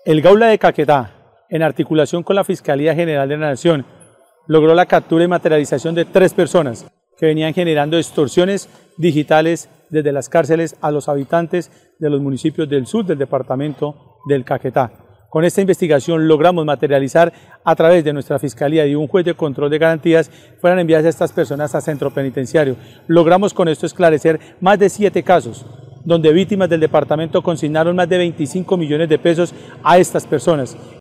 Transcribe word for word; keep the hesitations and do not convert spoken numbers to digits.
El Gaula de Caquetá, en articulación con la Fiscalía General de la Nación, logró la captura y materialización de tres personas que venían generando extorsiones digitales desde las cárceles a los habitantes de los municipios del sur del departamento del Caquetá. Con esta investigación logramos materializar a través de nuestra Fiscalía y un juez de control de garantías fueran enviadas a estas personas a centro penitenciario. Logramos con esto esclarecer más de siete casos donde víctimas del departamento consignaron más de veinticinco millones de pesos a estas personas.